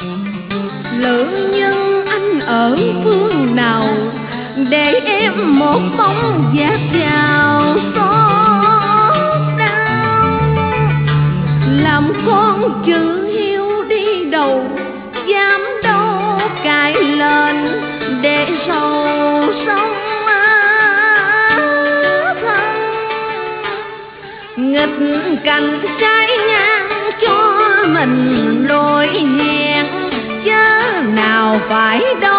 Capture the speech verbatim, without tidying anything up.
Lỡ nhân anh ở phương nào, để em một bóng dạt vào xót đau. Làm con chữ hiếu đi đầu, dám đâu cãi lên để sầu sống thân. Nghịch cảnh trái ngang cho mình lối hẹn, chớ nào phải đâu